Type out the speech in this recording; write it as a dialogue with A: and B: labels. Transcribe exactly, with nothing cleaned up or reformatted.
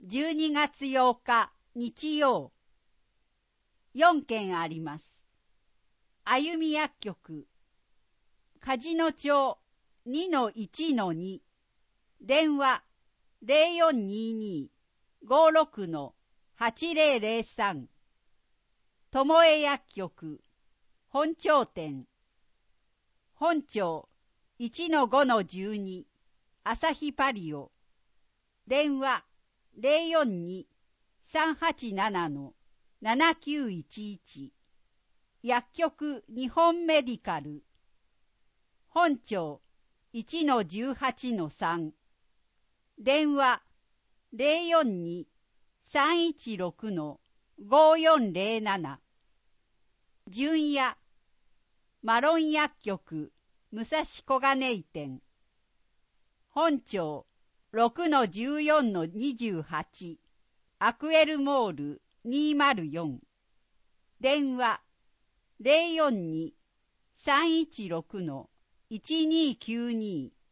A: じゅうにがつようか日曜。よんけんあります。あゆみ薬局、梶野町 にのいちのに、電話 ゼロよんにーにー ごーろく はちゼロゼロさん、ともえ薬局、本町店、本町 いちのごのじゅうに、朝日パリオ、電話 ゼロよんにー さんはちなな ななきゅういちいち、薬局日本メディカル、本町 いちのじゅうはちのさん、電話 ゼロよんにー さんいちろく ごーよんゼロなな、純屋マロン薬局武蔵小金井店、本町 ろくのじゅうよんのにじゅうはち、アクエルモールにーまるよん、電話 ゼロよんにー さんいちろく いちにーきゅうにー